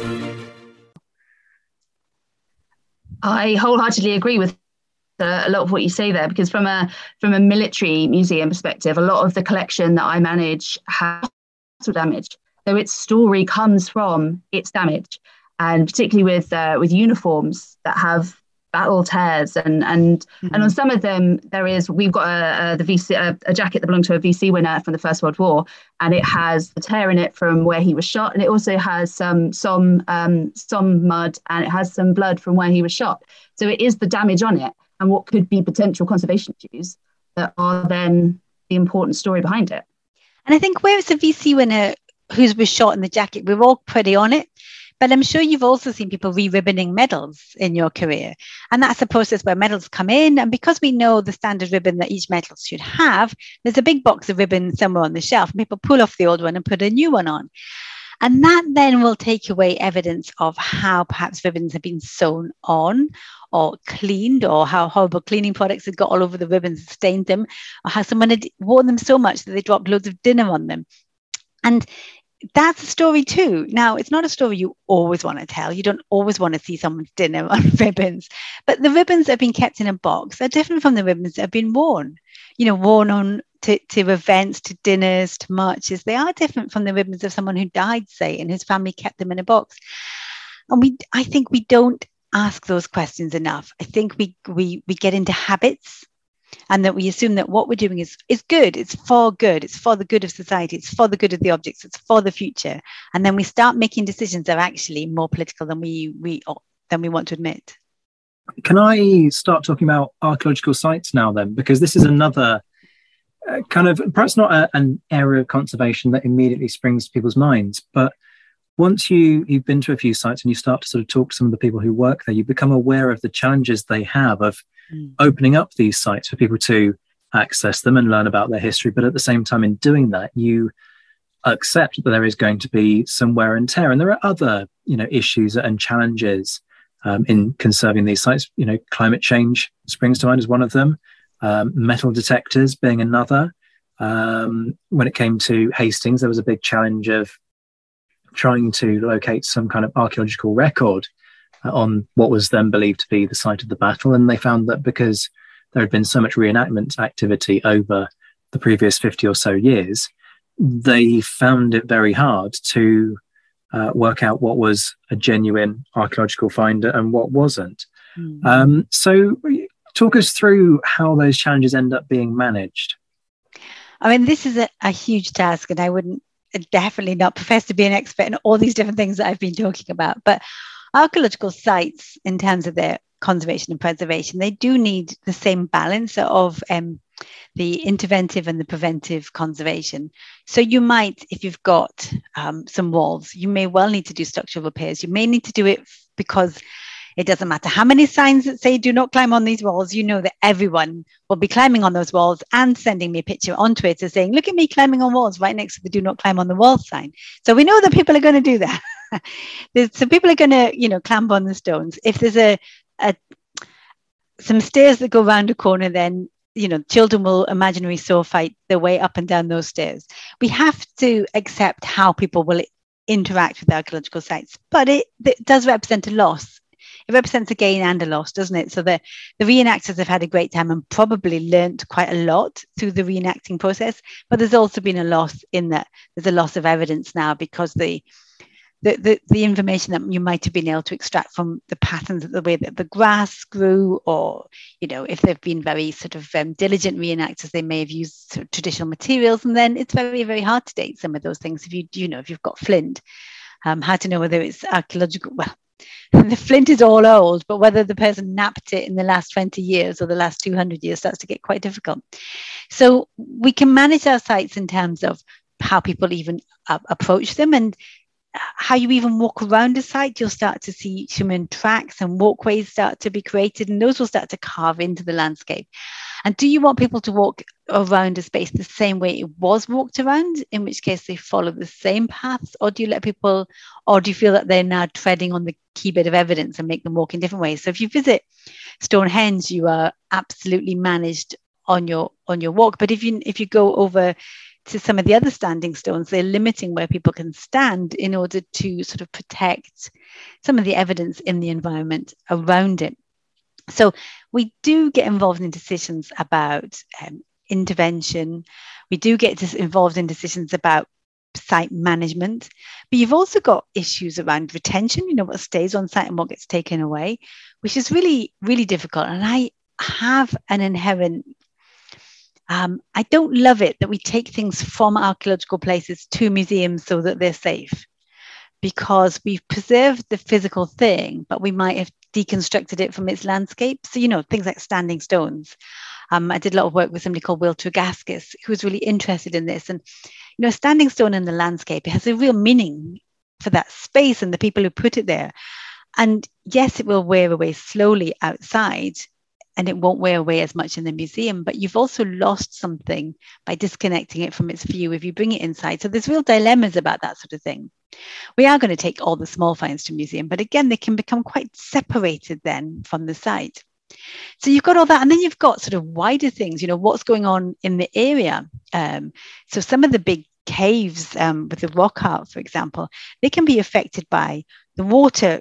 Speaker 8: I wholeheartedly agree with a lot of what you say there, because from a military museum perspective, a lot of the collection that I manage has damage. So its story comes from its damage, and particularly with uniforms that have battle tears and on some of them we've got a jacket that belonged to a VC winner from the First World War, and it has a tear in it from where he was shot, and it also has some mud, and it has some blood from where he was shot. So it is the damage on it and what could be potential conservation issues that are then the important story behind it.
Speaker 9: And I think where it's a VC winner who was shot in the jacket, we're all pretty on it. But I'm sure you've also seen people re-ribboning medals in your career. And that's a process where medals come in. And because we know the standard ribbon that each medal should have, there's a big box of ribbon somewhere on the shelf. And people pull off the old one and put a new one on. And that then will take away evidence of how perhaps ribbons have been sewn on or cleaned, or how horrible cleaning products had got all over the ribbons and stained them, or how someone had worn them so much that they dropped loads of dinner on them. And that's a story too. Now, it's not a story you always want to tell. You don't always want to see someone's dinner on ribbons. But the ribbons that have been kept in a box are different from the ribbons that have been worn. Worn on to events, to dinners, to marches. They are different from the ribbons of someone who died, say, and whose family kept them in a box. And I think we don't ask those questions enough. I think we get into habits, and that we assume that what we're doing is good, it's for good, it's for the good of society, it's for the good of the objects, it's for the future. And then we start making decisions that are actually more political than we want to admit.
Speaker 7: Can I start talking about archaeological sites now then? Because this is another kind of, perhaps not an area of conservation that immediately springs to people's minds, but once you've been to a few sites and you start to sort of talk to some of the people who work there, you become aware of the challenges they have of opening up these sites for people to access them and learn about their history. But at the same time, in doing that, you accept that there is going to be some wear and tear. And there are other, issues and challenges in conserving these sites. Climate change springs to mind as one of them. Metal detectors being another. When it came to Hastings, there was a big challenge of trying to locate some kind of archaeological record on what was then believed to be the site of the battle. And they found that because there had been so much reenactment activity over the previous 50 or so years, they found it very hard to work out what was a genuine archaeological find and what wasn't. So talk us through how those challenges end up being managed.
Speaker 9: I mean, this is a huge task, and I wouldn't definitely not profess to be an expert in all these different things that I've been talking about. But archaeological sites, in terms of their conservation and preservation, they do need the same balance of the interventive and the preventive conservation. So you might, if you've got some walls, you may well need to do structural repairs. You may need to do it because it doesn't matter how many signs that say do not climb on these walls, you know that everyone will be climbing on those walls and sending me a picture on Twitter saying, look at me climbing on walls right next to the do not climb on the wall sign. So we know that people are going to do that. So people are going to, climb on the stones. If there's some stairs that go around a corner, then children will imaginary sword fight their way up and down those stairs. We have to accept how people will interact with archaeological sites, but it does represent a loss. It represents a gain and a loss, doesn't it? So the reenactors have had a great time and probably learnt quite a lot through the reenacting process, but there's also been a loss in that there's a loss of evidence now because the information that you might have been able to extract from the patterns of the way that the grass grew, or, if they've been very sort of diligent reenactors, they may have used sort of traditional materials, and then it's very, very hard to date some of those things. If if you've got flint, how to know whether it's archaeological, well, the flint is all old, but whether the person napped it in the last 20 years or the last 200 years starts to get quite difficult. So we can manage our sites in terms of how people even approach them and how you even walk around a site. You'll start to see human tracks and walkways start to be created, and those will start to carve into the landscape. And do you want people to walk around a space the same way it was walked around, in which case they follow the same paths, or do you let people, or do you feel that they're now treading on the key bit of evidence and make them walk in different ways? So if you visit Stonehenge, you are absolutely managed on your walk. But if you go over to some of the other standing stones, they're limiting where people can stand in order to sort of protect some of the evidence in the environment around it. So we do get involved in decisions about intervention. We do get involved in decisions about site management, but you've also got issues around retention, what stays on site and what gets taken away, which is really, really difficult. And I have an inherent I don't love it that we take things from archaeological places to museums so that they're safe, because we've preserved the physical thing, but we might have deconstructed it from its landscape. So, things like standing stones. I did a lot of work with somebody called Will Tregaskis, who was really interested in this. And, a standing stone in the landscape, it has a real meaning for that space and the people who put it there. And yes, it will wear away slowly outside, and it won't wear away as much in the museum, but you've also lost something by disconnecting it from its view if you bring it inside. So there's real dilemmas about that sort of thing. We are going to take all the small finds to museum, but again, they can become quite separated then from the site. So you've got all that, and then you've got sort of wider things, what's going on in the area. So some of the big caves with the rock art, for example, they can be affected by the water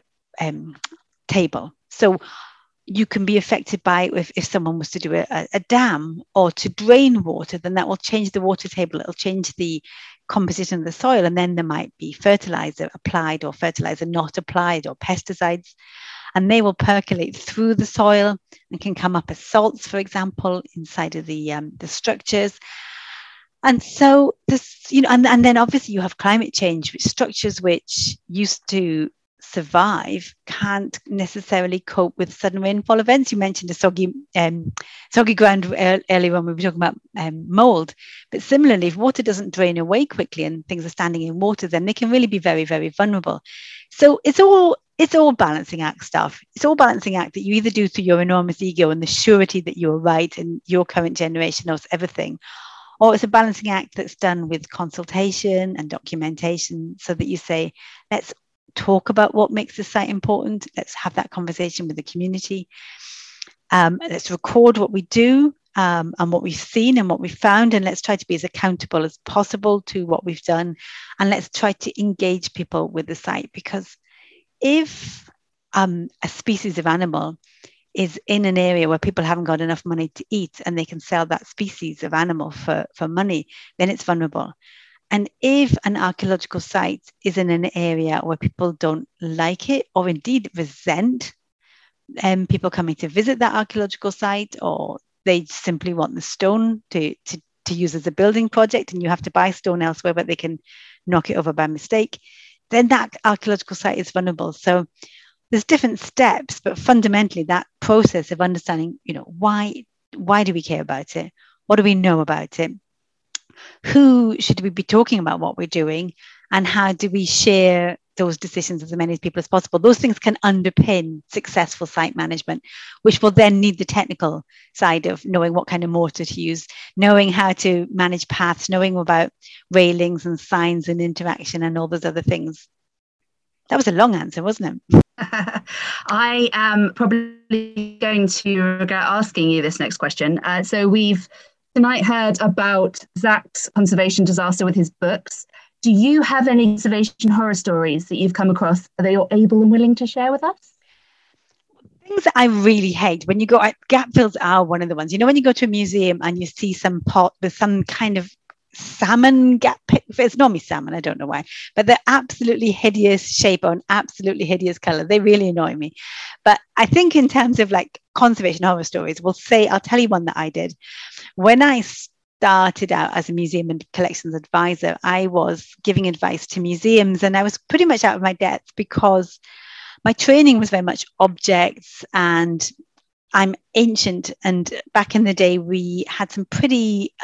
Speaker 9: table. So you can be affected by if someone was to do a dam or to drain water, then that will change the water table. It'll change the composition of the soil, and then there might be fertilizer applied or fertilizer not applied or pesticides, and they will percolate through the soil and can come up as salts, for example, inside of the structures. And so this, and then obviously you have climate change, which structures which used to survive can't necessarily cope with sudden rainfall events. You mentioned a soggy ground earlier when we were talking about mold, but similarly, if water doesn't drain away quickly and things are standing in water, then they can really be very, very vulnerable. So it's all balancing act stuff. It's all balancing act that you either do through your enormous ego and the surety that you're right and your current generation knows everything, or it's a balancing act that's done with consultation and documentation, so that you say, let's talk about what makes the site important. Let's have that conversation with the community. Let's record what we do and what we've seen and what we've found, and let's try to be as accountable as possible to what we've done. And let's try to engage people with the site, because if a species of animal is in an area where people haven't got enough money to eat and they can sell that species of animal for money, then it's vulnerable. And if an archaeological site is in an area where people don't like it, or indeed resent people coming to visit that archaeological site, or they simply want the stone to use as a building project and you have to buy stone elsewhere but they can knock it over by mistake, then that archaeological site is vulnerable. So there's different steps, but fundamentally that process of understanding, why do we care about it? What do we know about it? Who should we be talking about what we're doing? And how do we share those decisions with as many people as possible? Those things can underpin successful site management, which will then need the technical side of knowing what kind of mortar to use, knowing how to manage paths, knowing about railings and signs and interaction and all those other things. That was a long answer, wasn't it?
Speaker 8: I am probably going to regret asking you this next question. So we've tonight heard about Zach's conservation disaster with his books. Do you have any conservation horror stories that you've come across that you're able and willing to share with us?
Speaker 9: Things that I really hate when you go, gap fills are one of the ones. When you go to a museum and you see some pot with some kind of salmon gap, it's normally salmon, I don't know why, but they're absolutely hideous shape or an absolutely hideous color. They really annoy me. But I think in terms of like conservation horror stories, I'll tell you one that I did. When I started out as a museum and collections advisor, I was giving advice to museums, and I was pretty much out of my depth because my training was very much objects, and I'm ancient. And back in the day, we had some pretty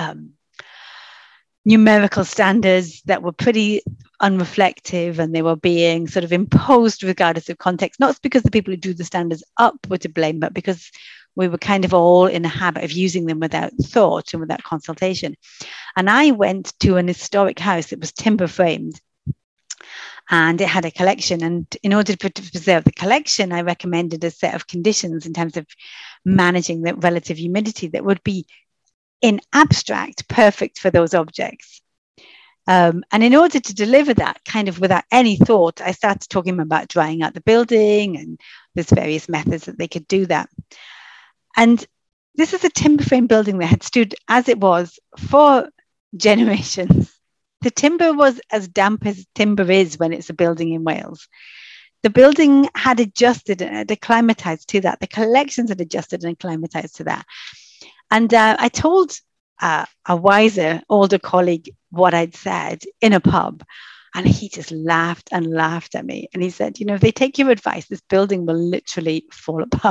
Speaker 9: numerical standards that were pretty unreflective, and they were being sort of imposed regardless of context, not because the people who drew the standards up were to blame, but because we were kind of all in a habit of using them without thought and without consultation. And I went to an historic house that was timber framed, and it had a collection. And in order to preserve the collection, I recommended a set of conditions in terms of managing the relative humidity that would be in abstract perfect for those objects. And in order to deliver that kind of without any thought, I started talking about drying out the building, and there's various methods that they could do that. And this is a timber frame building that had stood as it was for generations. The timber was as damp as timber is when it's a building in Wales. The building had adjusted and acclimatized to that. The collections had adjusted and acclimatized to that. And I told a wiser, older colleague what I'd said in a pub, and he just laughed and laughed at me. And he said, if they take your advice, this building will literally fall apart.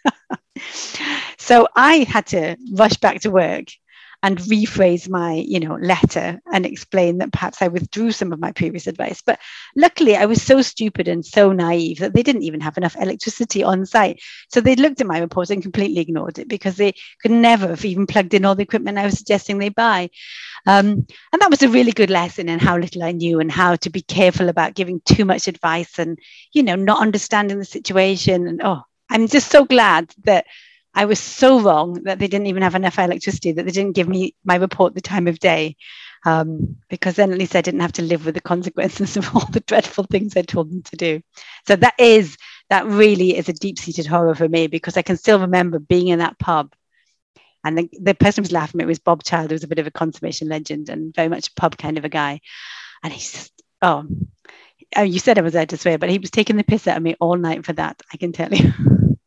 Speaker 9: So I had to rush back to work and rephrase my, letter and explain that perhaps I withdrew some of my previous advice. But luckily, I was so stupid and so naive that they didn't even have enough electricity on site. So they looked at my report and completely ignored it because they could never have even plugged in all the equipment I was suggesting they buy. And that was a really good lesson in how little I knew and how to be careful about giving too much advice and, not understanding the situation. And I'm just so glad that I was so wrong that they didn't even have enough electricity, that they didn't give me my report the time of day, because then at least I didn't have to live with the consequences of all the dreadful things I told them to do. So that really is a deep-seated horror for me, because I can still remember being in that pub, and the person who was laughing at me was Bob Child, who was a bit of a conservation legend and very much a pub kind of a guy. And he's just, you said I was out to swear, but he was taking the piss out of me all night for that, I can tell you.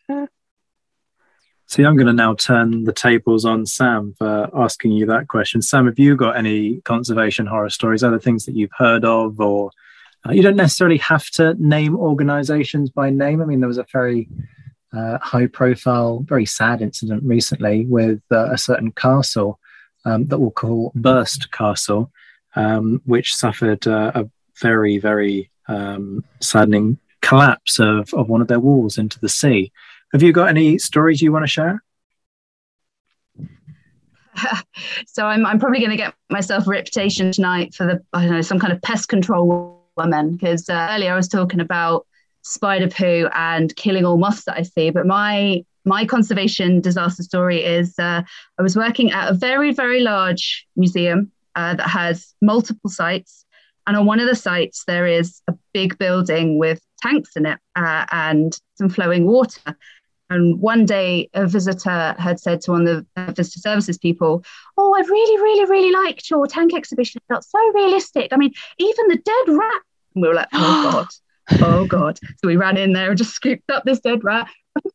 Speaker 7: See, I'm going to now turn the tables on Sam for asking you that question. Sam, have you got any conservation horror stories, other things that you've heard of or You don't necessarily have to name organisations by name. I mean, there was a very high-profile, very sad incident recently with a certain castle that we'll call Burst Castle, which suffered a very, very saddening collapse of one of their walls into the sea. Have you got any stories you want to share?
Speaker 8: So I'm probably going to get myself a reputation tonight for some kind of pest control woman, because earlier I was talking about spider poo and killing all moths that I see, but my conservation disaster story is I was working at a very, very large museum that has multiple sites, and on one of the sites there is a big building with tanks in it and some flowing water. And one day a visitor had said to one of the visitor services people, "Oh, I really, really, really liked your tank exhibition. It felt so realistic. I mean, even the dead rat." And we were like, "Oh God, oh God." So we ran in there and just scooped up this dead rat.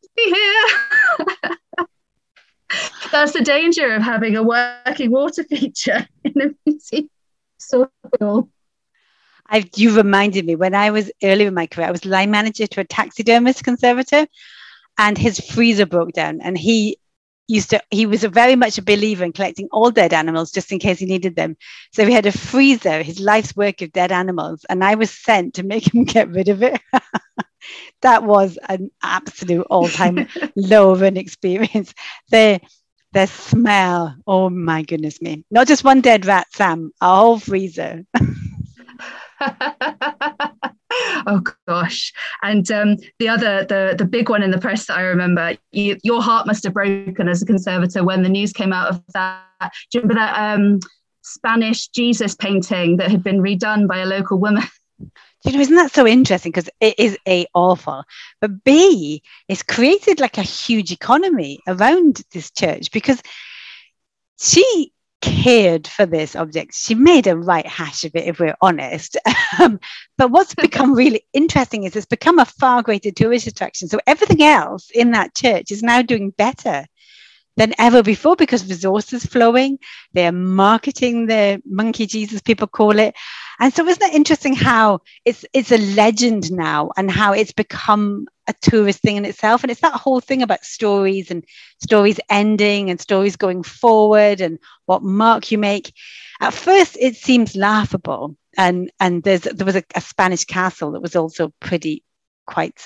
Speaker 8: Here. That's the danger of having a working water feature in a museum. So cool.
Speaker 9: You reminded me, when I was earlier in my career, I was line manager to a taxidermist conservator, and his freezer broke down, and he was very much a believer in collecting all dead animals just in case he needed them. So he had a freezer, his life's work of dead animals, and I was sent to make him get rid of it. That was an absolute all-time low of an experience. The smell, oh my goodness me. Not just one dead rat, Sam, a whole freezer.
Speaker 8: Oh gosh. And the big one in the press that I remember, your heart must have broken as a conservator when the news came out of that. Do you remember that Spanish Jesus painting that had been redone by a local woman?
Speaker 9: Isn't that so interesting? Because it is awful, but B, it's created like a huge economy around this church because she cared for this object. She made a right hash of it, if we're honest. But what's become really interesting is it's become a far greater tourist attraction. So everything else in that church is now doing better than ever before because resources flowing. They're marketing the monkey Jesus, people call it. And so isn't it interesting how it's a legend now and how it's become a tourist thing in itself? And it's that whole thing about stories and stories ending and stories going forward and what mark you make. At first, it seems laughable. And there was a Spanish castle that was also quite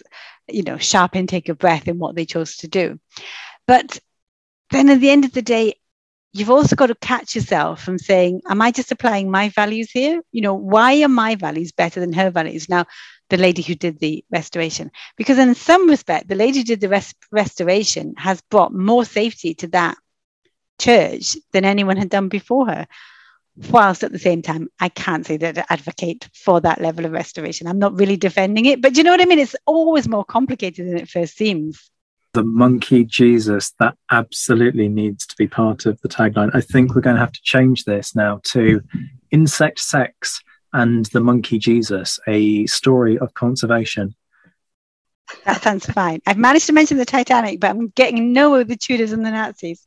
Speaker 9: sharp intake of breath in what they chose to do. But then at the end of the day, you've also got to catch yourself from saying, am I just applying my values here? Why are my values better than her values? Now, the lady who did the restoration, because in some respect, the lady who did the restoration has brought more safety to that church than anyone had done before her. Whilst at the same time, I can't say that I advocate for that level of restoration. I'm not really defending it, but you know what I mean? It's always more complicated than it first seems.
Speaker 7: The monkey Jesus, that absolutely needs to be part of the tagline. I think we're going to have to change this now to Insect Sex and the Monkey Jesus, a story of conservation.
Speaker 9: That sounds fine. I've managed to mention the Titanic, but I'm getting nowhere with the Tudors and the Nazis.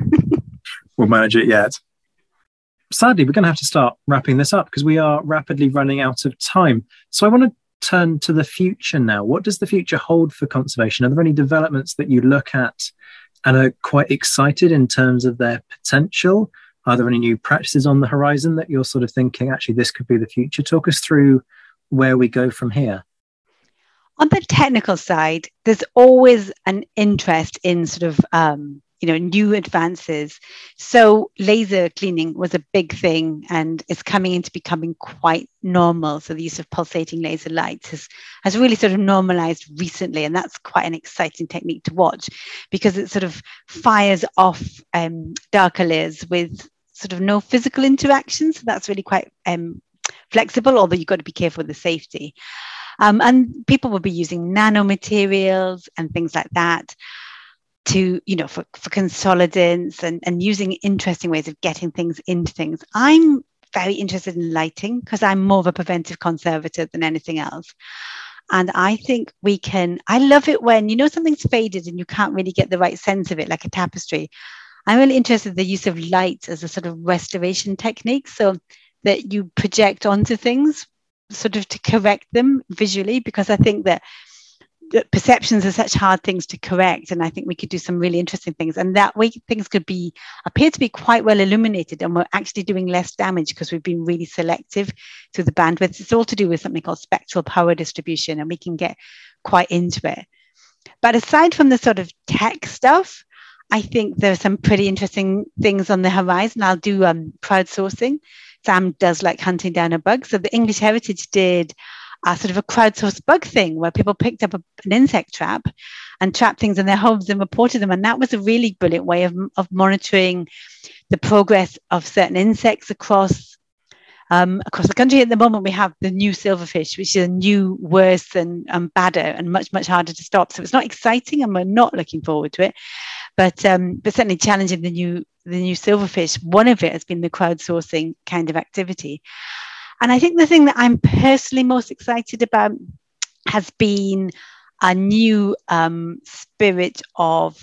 Speaker 7: We'll manage it yet. Sadly, we're going to have to start wrapping this up because we are rapidly running out of time. So I want to turn to the future now. What does the future hold for conservation? Are there any developments that you look at and are quite excited in terms of their potential? Are there any new practices on the horizon that you're sort of thinking, actually, this could be the future? Talk us through where we go from here.
Speaker 9: On the technical side, there's always an interest in sort of new advances. So laser cleaning was a big thing and it's coming into becoming quite normal. So the use of pulsating laser lights has really sort of normalized recently. And that's quite an exciting technique to watch because it sort of fires off darker layers with sort of no physical interaction. So that's really quite flexible, although you've got to be careful with the safety. And people will be using nanomaterials and things like that to, for consolidants and using interesting ways of getting things into things. I'm very interested in lighting because I'm more of a preventive conservator than anything else. And I think I love it when, something's faded and you can't really get the right sense of it, like a tapestry. I'm really interested in the use of light as a sort of restoration technique so that you project onto things sort of to correct them visually, because I think that perceptions are such hard things to correct, and I think we could do some really interesting things, and that way things could appear to be quite well illuminated, and we're actually doing less damage because we've been really selective through the bandwidth. It's all to do with something called spectral power distribution, and we can get quite into it. But aside from the sort of tech stuff, I think there are some pretty interesting things on the horizon. I'll do crowdsourcing. Sam does like hunting down a bug. So the English Heritage did sort of a crowdsourced bug thing where people picked up an insect trap and trapped things in their homes and reported them. And that was a really brilliant way of monitoring the progress of certain insects across the country. At the moment, we have the new silverfish, which is a new, worse and badder and much, much harder to stop. So it's not exciting and we're not looking forward to it. But certainly challenging the new silverfish, one of it has been the crowdsourcing kind of activity. And I think the thing that I'm personally most excited about has been a new spirit of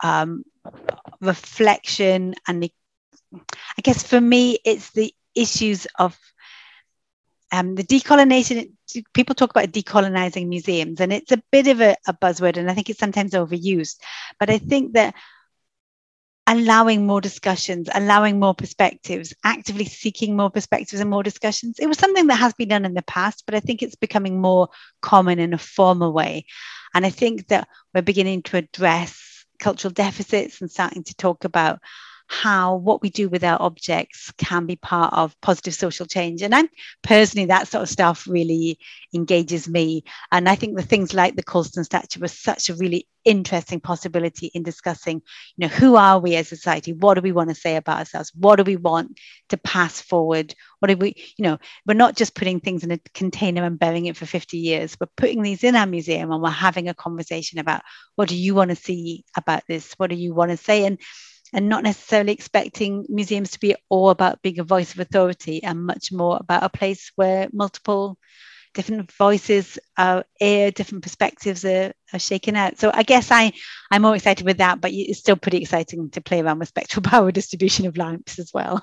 Speaker 9: reflection. And I guess for me, it's the issues of the decolonization. People talk about decolonizing museums, and it's a bit of a buzzword, and I think it's sometimes overused. But I think that allowing more discussions, allowing more perspectives, actively seeking more perspectives and more discussions. It was something that has been done in the past, but I think it's becoming more common in a formal way. And I think that we're beginning to address cultural deficits and starting to talk about how what we do with our objects can be part of positive social change. And I'm personally, that sort of stuff really engages me. And I think the things like the Colston statue was such a really interesting possibility in discussing, who are we as a society? What do we want to say about ourselves? What do we want to pass forward? What do we, we're not just putting things in a container and burying it for 50 years. We're putting these in our museum and we're having a conversation about, what do you want to see about this? What do you want to say? And not necessarily expecting museums to be all about being a voice of authority, and much more about a place where multiple different voices are aired, different perspectives are shaken out. So I guess I'm more excited with that, but it's still pretty exciting to play around with spectral power distribution of lamps as well.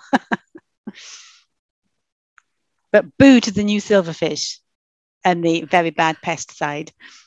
Speaker 9: But boo to the new silverfish and the very bad pesticide.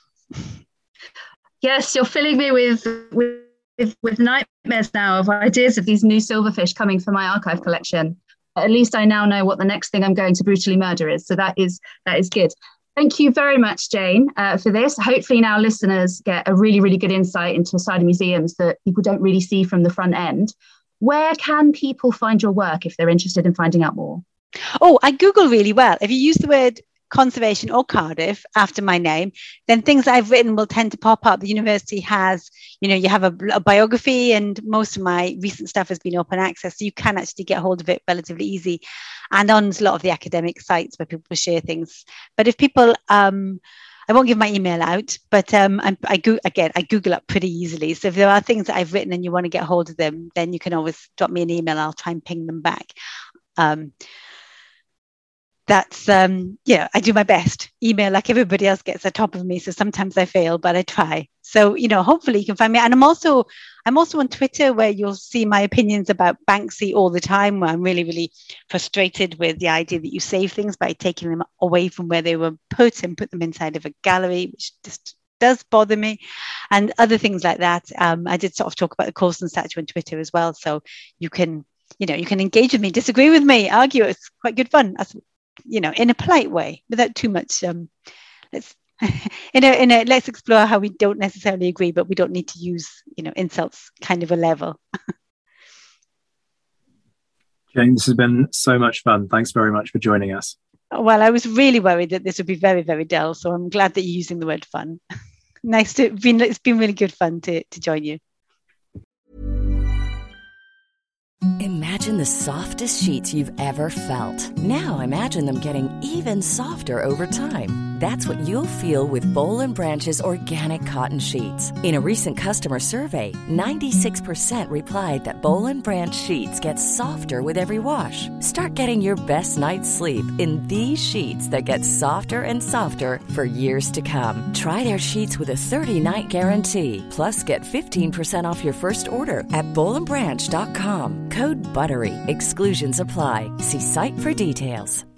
Speaker 8: Yes, you're filling me with nightmares now of ideas of these new silverfish coming for my archive collection. At least I now know what the next thing I'm going to brutally murder is. So that is good. Thank you very much, Jane, for this. Hopefully now listeners get a really, really good insight into a side of museums that people don't really see from the front end. Where can people find your work if they're interested in finding out more?
Speaker 9: Oh, I Google really well. If you use the word conservation or Cardiff after my name, then things I've written will tend to pop up. The university has, you have a biography, and most of my recent stuff has been open access, so you can actually get hold of it relatively easy, and on a lot of the academic sites where people share things. But if people, I won't give my email out, but I Google up pretty easily. So if there are things that I've written and you want to get hold of them, then you can always drop me an email. I'll try and ping them back. That's, I do my best. Email, like everybody else, gets the top of me. So sometimes I fail, but I try. So, hopefully you can find me. And I'm also on Twitter, where you'll see my opinions about Banksy all the time, where I'm really, really frustrated with the idea that you save things by taking them away from where they were put and put them inside of a gallery, which just does bother me, and other things like that. I did sort of talk about the Colston statue on Twitter as well. So you can engage with me, disagree with me, argue. It's quite good fun. In a polite way, without too much. Let's explore how we don't necessarily agree, but we don't need to use, insults kind of a level.
Speaker 7: Jane, this has been so much fun. Thanks very much for joining us.
Speaker 9: Well, I was really worried that this would be very, very dull, so I'm glad that you're using the word fun. It's been really good fun to join you.
Speaker 12: Imagine the softest sheets you've ever felt. Now imagine them getting even softer over time. That's what you'll feel with Boll & Branch's organic cotton sheets. In a recent customer survey, 96% replied that Boll & Branch sheets get softer with every wash. Start getting your best night's sleep in these sheets that get softer and softer for years to come. Try their sheets with a 30-night guarantee. Plus, get 15% off your first order at bollandbranch.com. Code BUTTERY. Exclusions apply. See site for details.